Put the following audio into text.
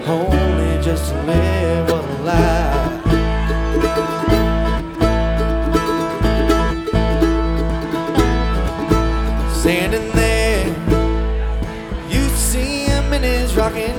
only just to live a lie. Standing there, you see him in his rocking